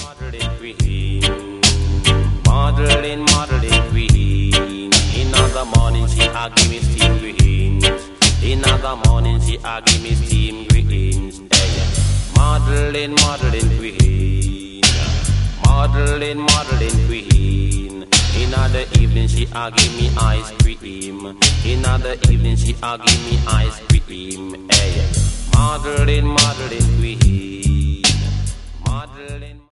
Modeling queen, modeling queen. In the morning she a give me steam greens. In the morning she a give me steam greens. Hey, modeling queen, modeling queen. In the evening she a give me ice cream. In the evening she a give me ice cream. Hey, modeling queen.